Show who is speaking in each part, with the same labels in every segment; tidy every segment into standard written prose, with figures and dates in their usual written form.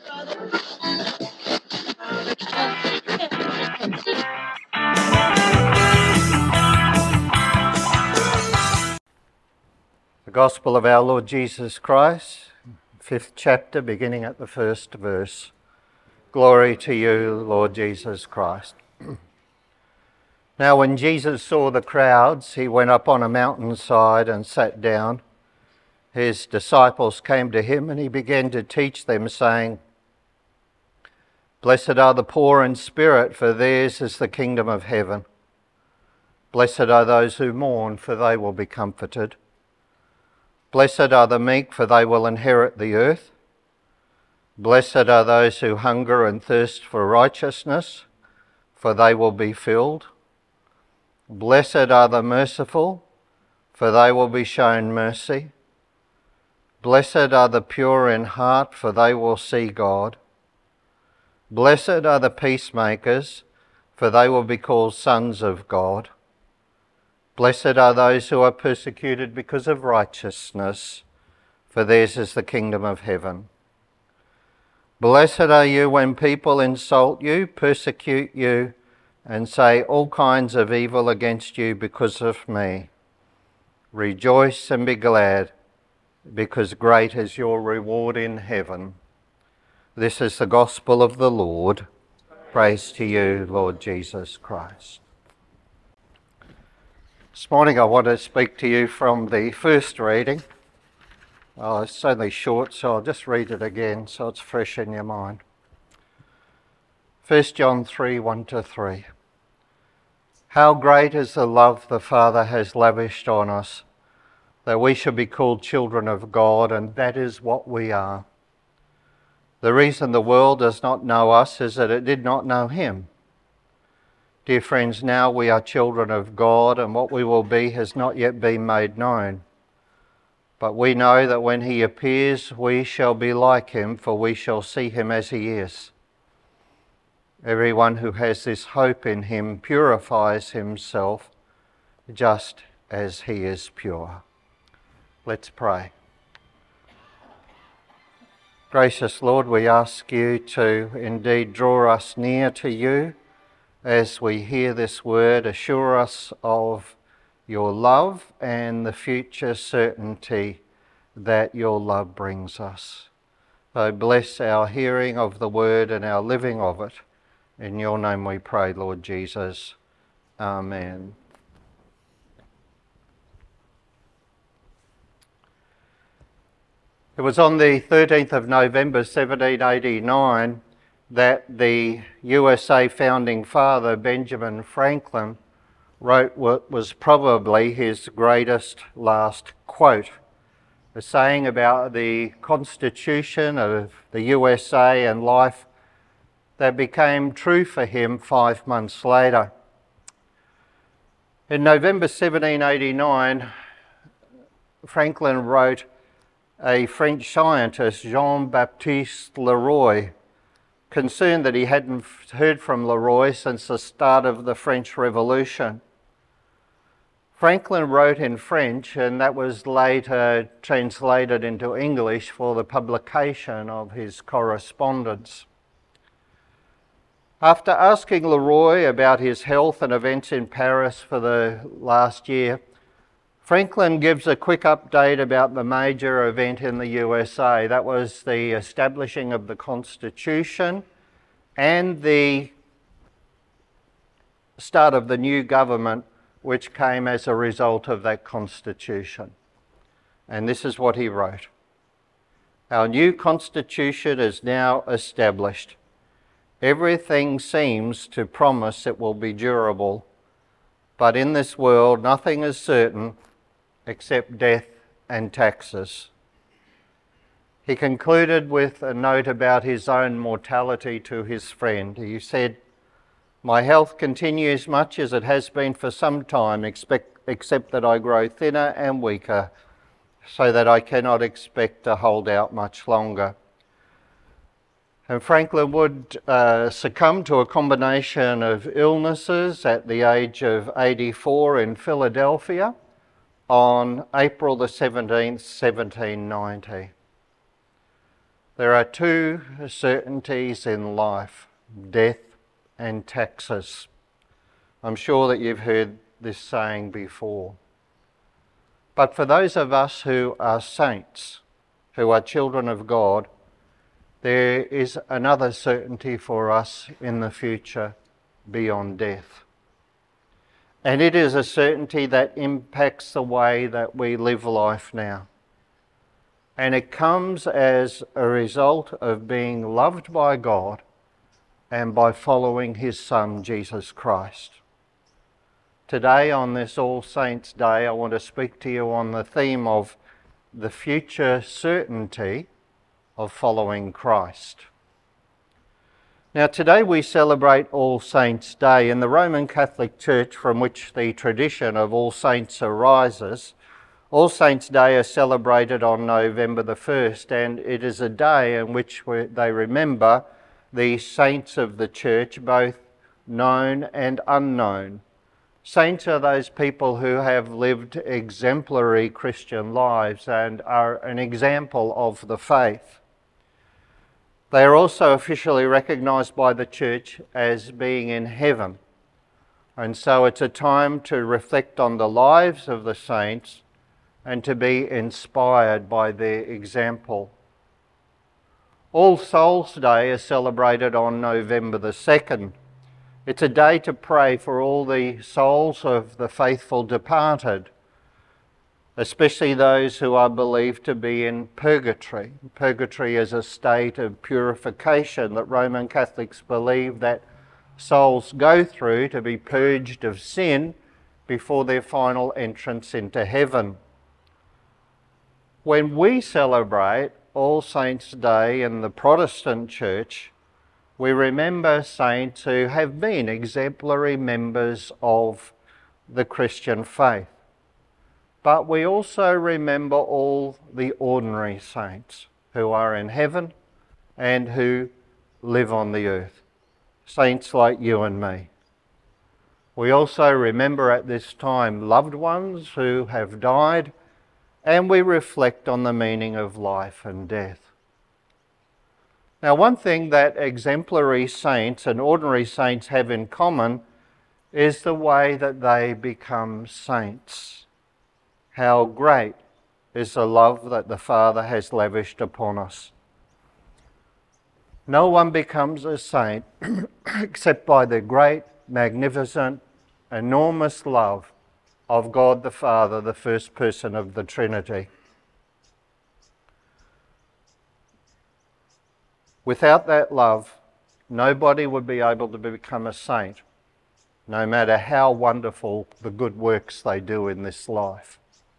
Speaker 1: The Gospel of our Lord Jesus Christ, 5th chapter, beginning at the first verse. Glory to you, Lord Jesus Christ. Now when Jesus saw the crowds, he went up on a mountainside and sat down. His disciples came to him and he began to teach them, saying, "Blessed are the poor in spirit, for theirs is the kingdom of heaven. Blessed are those who mourn, for they will be comforted. Blessed are the meek, for they will inherit the earth. Blessed are those who hunger and thirst for righteousness, for they will be filled. Blessed are the merciful, for they will be shown mercy. Blessed are the pure in heart, for they will see God. Blessed are the peacemakers, for they will be called sons of God. Blessed are those who are persecuted because of righteousness, for theirs is the kingdom of heaven. Blessed are you when people insult you, persecute you, and say all kinds of evil against you because of me. Rejoice and be glad, because great is your reward in heaven." This is the gospel of the Lord. Praise to you, Lord Jesus Christ. This morning I want to speak to you from the first reading. It's only short, so I'll just read it again so it's fresh in your mind. 1 John 3, 1-3. How great is the love the Father has lavished on us, that we should be called children of God, and that is what we are. The reason the world does not know us is that it did not know him. Dear friends, now we are children of God, and what we will be has not yet been made known. But we know that when he appears, we shall be like him, for we shall see him as he is. Everyone who has this hope in him purifies himself just as he is pure. Let's pray. Gracious Lord, we ask you to indeed draw us near to you as we hear this word. Assure us of your love and the future certainty that your love brings us. So bless our hearing of the word and our living of it. In your name we pray, Lord Jesus. Amen. It was on the 13th of November 1789 that the USA founding father, Benjamin Franklin, wrote what was probably his greatest last quote, a saying about the Constitution of the USA and life that became true for him 5 months later. In November 1789, Franklin wrote a French scientist, Jean-Baptiste Leroy, concerned that he hadn't heard from Leroy since the start of the French Revolution. Franklin wrote in French, and that was later translated into English for the publication of his correspondence. After asking Leroy about his health and events in Paris for the last year, Franklin gives a quick update about the major event in the USA. That was the establishing of the Constitution and the start of the new government, which came as a result of that Constitution. And this is what he wrote. Our new Constitution is now established. Everything seems to promise it will be durable, but in this world nothing is certain except death and taxes. He concluded with a note about his own mortality to his friend. He said, "My health continues much as it has been for some time, except that I grow thinner and weaker, so that I cannot expect to hold out much longer." And Franklin would succumb to a combination of illnesses at the age of 84 in Philadelphia on April the 17th, 1790. There are two certainties in life, death and taxes. I'm sure that you've heard this saying before. But for those of us who are saints, who are children of God, there is another certainty for us in the future beyond death. And it is a certainty that impacts the way that we live life now. And it comes as a result of being loved by God and by following his Son, Jesus Christ. Today, on this All Saints' Day, I want to speak to you on the theme of the future certainty of following Christ. Now, today we celebrate All Saints' Day. In the Roman Catholic Church, from which the tradition of All Saints arises, All Saints' Day is celebrated on November the 1st, and it is a day in which they remember the saints of the Church, both known and unknown. Saints are those people who have lived exemplary Christian lives and are an example of the faith. They are also officially recognised by the Church as being in heaven, and so it's a time to reflect on the lives of the saints and to be inspired by their example. All Souls' Day is celebrated on November the 2nd. It's a day to pray for all the souls of the faithful departed, especially those who are believed to be in purgatory. Purgatory is a state of purification that Roman Catholics believe that souls go through to be purged of sin before their final entrance into heaven. When we celebrate All Saints' Day in the Protestant Church, we remember saints who have been exemplary members of the Christian faith. But we also remember all the ordinary saints who are in heaven and who live on the earth. Saints like you and me. We also remember at this time loved ones who have died, and we reflect on the meaning of life and death. Now, one thing that exemplary saints and ordinary saints have in common is the way that they become saints. How great is the love that the Father has lavished upon us. No one becomes a saint except by the great, magnificent, enormous love of God the Father, the first person of the Trinity. Without that love, nobody would be able to become a saint, no matter how wonderful the good works they do in this life.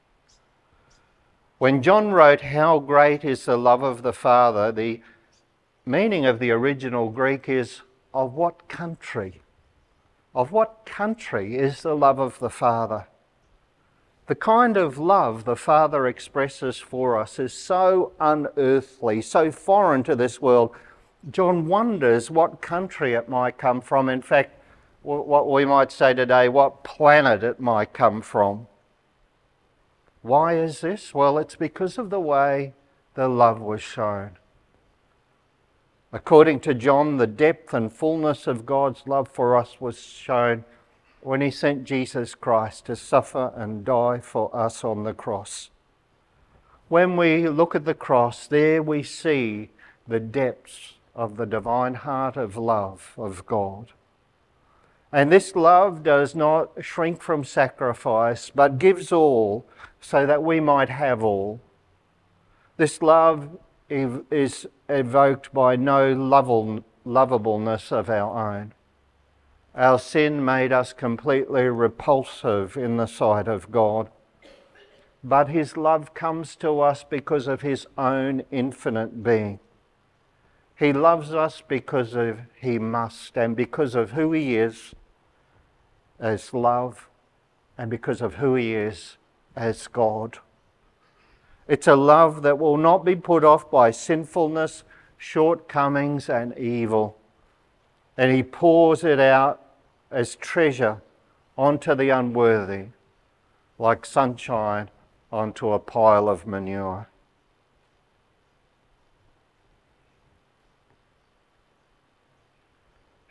Speaker 1: When John wrote, "How great is the love of the Father," the meaning of the original Greek is, of what country? Of what country is the love of the Father? The kind of love the Father expresses for us is so unearthly, so foreign to this world. John wonders what country it might come from. In fact, what we might say today, what planet it might come from. Why is this? Well, it's because of the way the love was shown. According to John, the depth and fullness of God's love for us was shown when he sent Jesus Christ to suffer and die for us on the cross. When we look at the cross, there we see the depths of the divine heart of love of God. And this love does not shrink from sacrifice, but gives all so that we might have all. This love is evoked by no lovableness of our own. Our sin made us completely repulsive in the sight of God. But his love comes to us because of his own infinite being. He loves us because of he must, and because of who he is as love, and because of who he is as God. It's a love that will not be put off by sinfulness, shortcomings, and evil. And he pours it out as treasure onto the unworthy, like sunshine onto a pile of manure.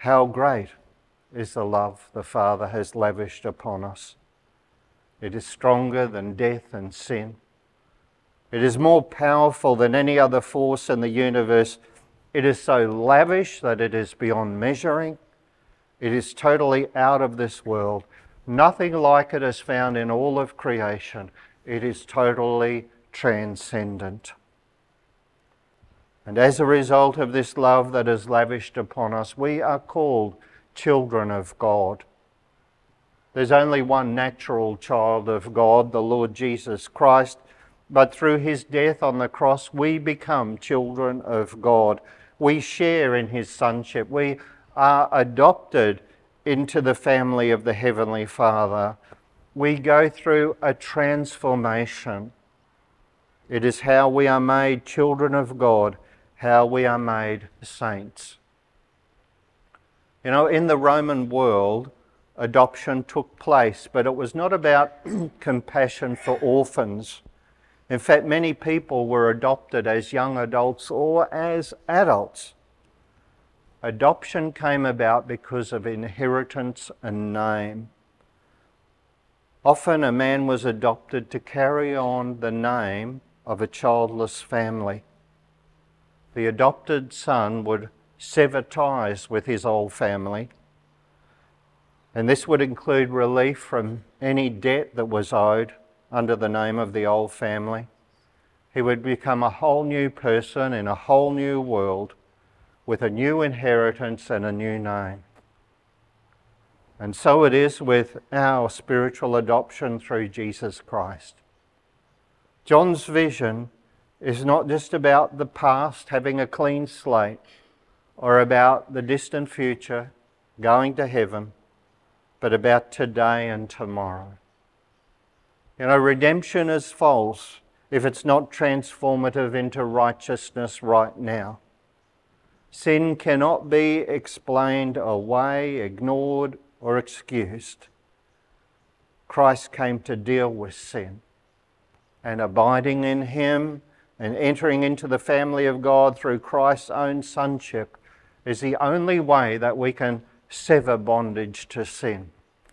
Speaker 1: How great is the love the Father has lavished upon us. It is stronger than death and sin. It is more powerful than any other force in the universe. It is so lavish that it is beyond measuring. It is totally out of this world. Nothing like it is found in all of creation. It is totally transcendent. And as a result of this love that is lavished upon us, we are called children of God. There's only one natural child of God, the Lord Jesus Christ, but through his death on the cross, we become children of God. We share in his sonship. We are adopted into the family of the Heavenly Father. We go through a transformation. It is how we are made children of God, how we are made saints. You know, in the Roman world, adoption took place, but it was not about compassion for orphans. In fact, many people were adopted as young adults or as adults. Adoption came about because of inheritance and name. Often a man was adopted to carry on the name of a childless family. The adopted son would sever ties with his old family, and this would include relief from any debt that was owed under the name of the old family. He would become a whole new person in a whole new world with a new inheritance and a new name. And so it is with our spiritual adoption through Jesus Christ. John's vision is not just about the past having a clean slate or about the distant future going to heaven, but about today and tomorrow. You know, redemption is false if it's not transformative into righteousness right now. Sin cannot be explained away, ignored, or excused. Christ came to deal with sin, and abiding in him and entering into the family of God through Christ's own sonship is the only way that we can sever bondage to sin.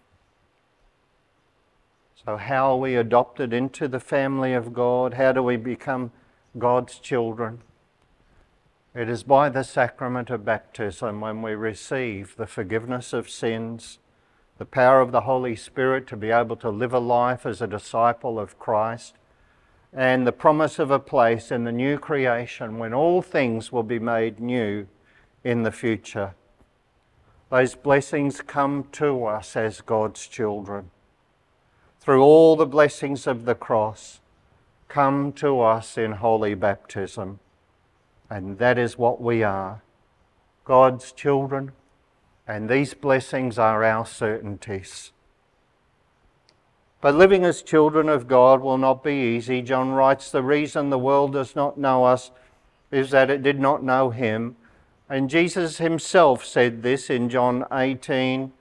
Speaker 1: So how are we adopted into the family of God? How do we become God's children? It is by the sacrament of baptism when we receive the forgiveness of sins, the power of the Holy Spirit to be able to live a life as a disciple of Christ, and the promise of a place in the new creation when all things will be made new in the future. Those blessings come to us as God's children. Through all the blessings of the cross, come to us in holy baptism. And that is what we are, God's children, and these blessings are our certainties. But living as children of God will not be easy. John writes, the reason the world does not know us is that it did not know him. And Jesus himself said this in John 15,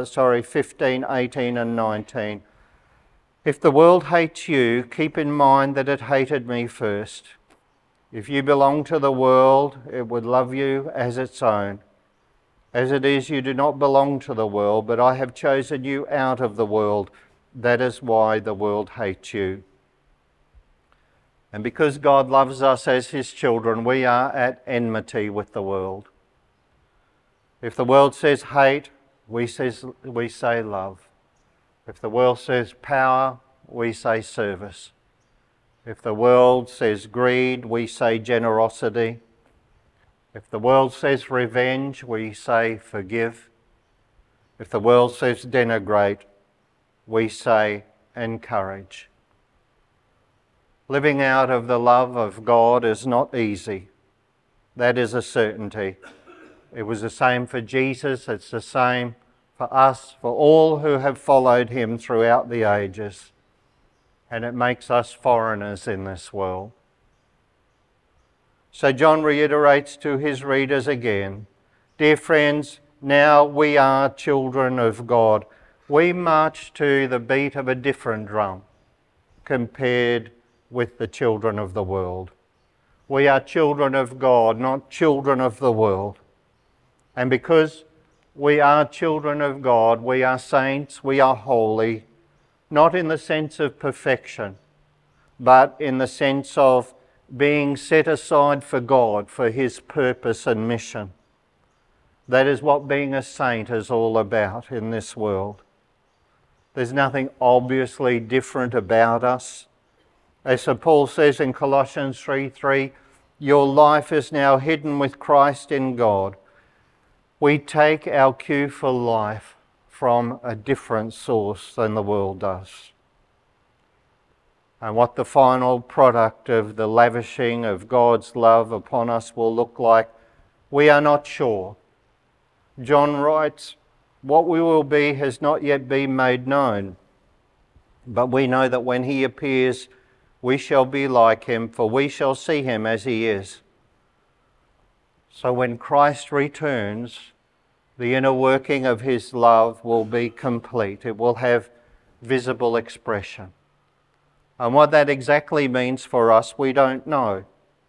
Speaker 1: 18 and 19. If the world hates you, keep in mind that it hated me first. If you belong to the world, it would love you as its own. As it is, you do not belong to the world, but I have chosen you out of the world. That is why the world hates you. And because God loves us as his children, we are at enmity with the world. If the world says hate, we say love. If the world says power, we say service. If the world says greed, we say generosity. If the world says revenge, we say forgive. If the world says denigrate, we say encourage. Living out of the love of God is not easy. That is a certainty. It was the same for Jesus. It's the same for us, for all who have followed him throughout the ages. And it makes us foreigners in this world. So John reiterates to his readers again, dear friends, now we are children of God. We march to the beat of a different drum compared with the children of the world. We are children of God, not children of the world. And because We are children of God, we are saints, we are holy, not in the sense of perfection, but in the sense of being set aside for God, for His purpose and mission. That is what being a saint is all about in this world. There's nothing obviously different about us. As St. Paul says in Colossians 3:3, your life is now hidden with Christ in God. We take our cue for life from a different source than the world does. And what the final product of the lavishing of God's love upon us will look like, we are not sure. John writes, what we will be has not yet been made known, but we know that when He appears, we shall be like Him, for we shall see Him as He is. So when Christ returns, the inner working of His love will be complete. It will have visible expression. And what that exactly means for us, we don't know.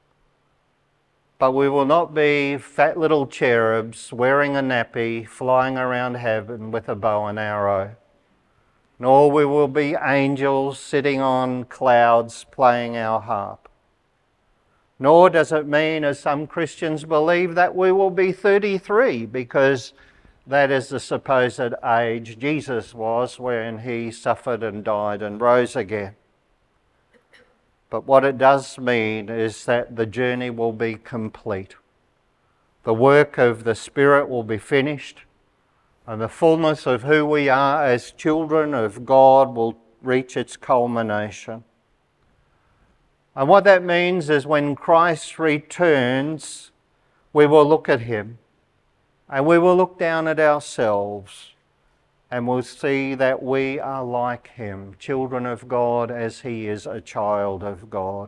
Speaker 1: But we will not be fat little cherubs wearing a nappy, flying around heaven with a bow and arrow. Nor we will be angels sitting on clouds playing our harp. Nor does it mean, as some Christians believe, that we will be 33, because that is the supposed age Jesus was when He suffered and died and rose again. But what it does mean is that the journey will be complete. The work of the Spirit will be finished, and the fullness of who we are as children of God will reach its culmination. And what that means is when Christ returns, we will look at Him, and we will look down at ourselves, and we'll see that we are like Him, children of God as He is a child of God.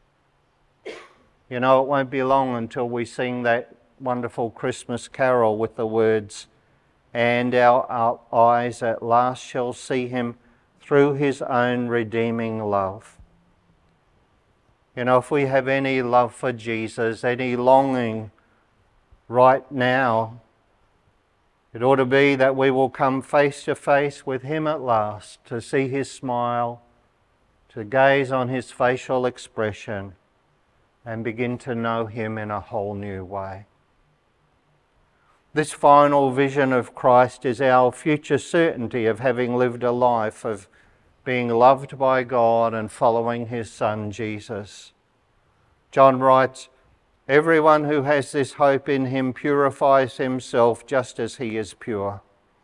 Speaker 1: You know, it won't be long until we sing that wonderful Christmas carol with the words, and our eyes at last shall see Him through His own redeeming love. You know, if we have any love for Jesus, any longing right now, it ought to be that we will come face to face with Him at last, to see His smile, to gaze on His facial expression, and begin to know Him in a whole new way. This final vision of Christ is our future certainty of having lived a life of being loved by God and following His Son, Jesus. John writes, everyone who has this hope in Him purifies himself just as He is pure.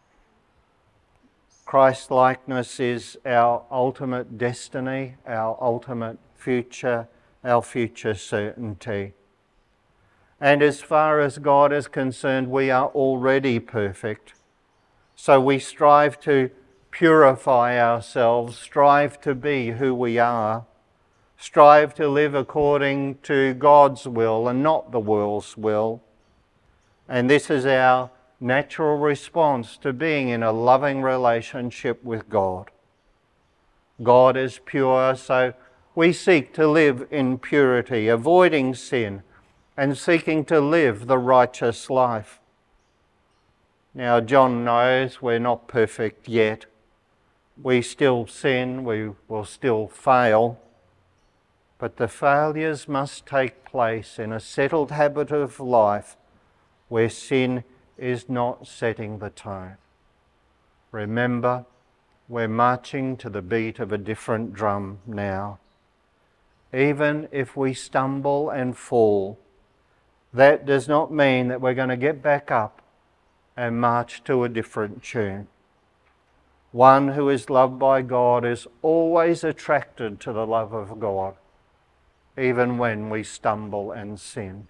Speaker 1: Christ-likeness is our ultimate destiny, our ultimate future, our future certainty. And as far as God is concerned, we are already perfect. So we strive to purify ourselves, strive to be who we are, strive to live according to God's will and not the world's will. And this is our natural response to being in a loving relationship with God. God is pure, so we seek to live in purity, avoiding sin, and seeking to live the righteous life. Now, John knows we're not perfect yet. We still sin, we will still fail. But the failures must take place in a settled habit of life where sin is not setting the tone. Remember, we're marching to the beat of a different drum now. Even if we stumble and fall, that does not mean that we're going to get back up and march to a different tune. One who is loved by God is always attracted to the love of God, even when we stumble and sin.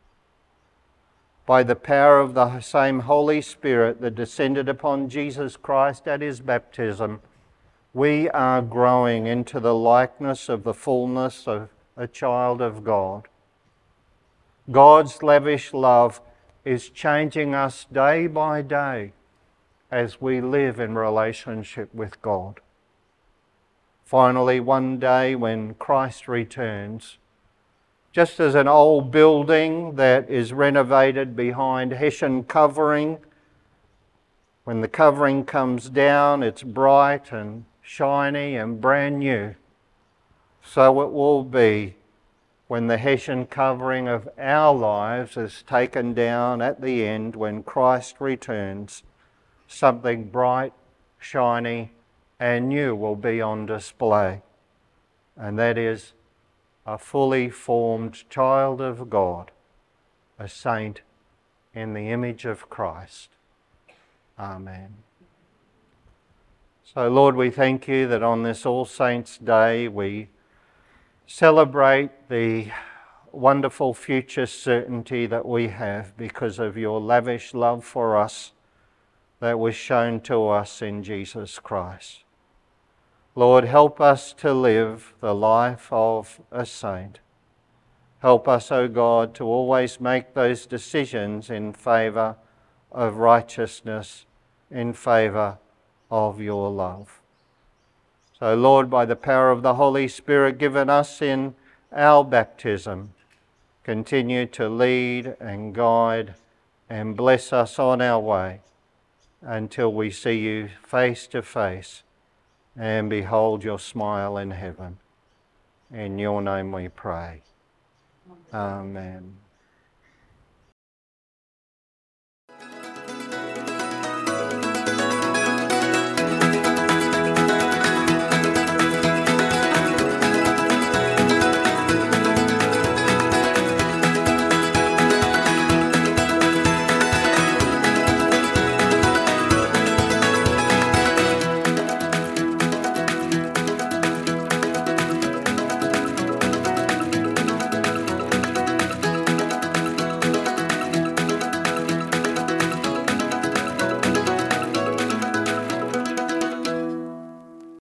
Speaker 1: By the power of the same Holy Spirit that descended upon Jesus Christ at His baptism, we are growing into the likeness of the fullness of a child of God. God's lavish love is changing us day by day as we live in relationship with God. Finally, one day when Christ returns, just as an old building that is renovated behind Hessian covering When the covering comes down, it's bright and shiny and brand new. So it will be when the Hessian covering of our lives is taken down at the end, when Christ returns. Something bright, shiny, and new will be on display. And that is a fully formed child of God, a saint in the image of Christ. Amen. So, Lord, we thank you that on this All Saints' Day we celebrate the wonderful future certainty that we have because of your lavish love for us that was shown to us in Jesus Christ. Lord, help us to live the life of a saint. Help us, O God, to always make those decisions in favour of righteousness, in favour of your love. So, Lord, by the power of the Holy Spirit given us in our baptism, continue to lead and guide and bless us on our way until we see you face to face and behold your smile in heaven. In your name we pray. Amen.